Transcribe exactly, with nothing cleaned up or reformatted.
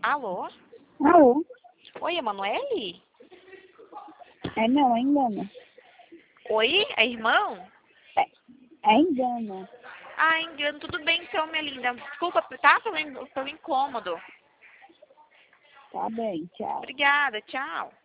Alô? Alô? Oi, Emanuele? É não, é engano. Oi, é irmão? É, é engano. Ah, engano. Tudo bem então, minha linda. Desculpa, tá? Pelo, in- pelo incômodo. Tá bem, tchau. Obrigada, tchau.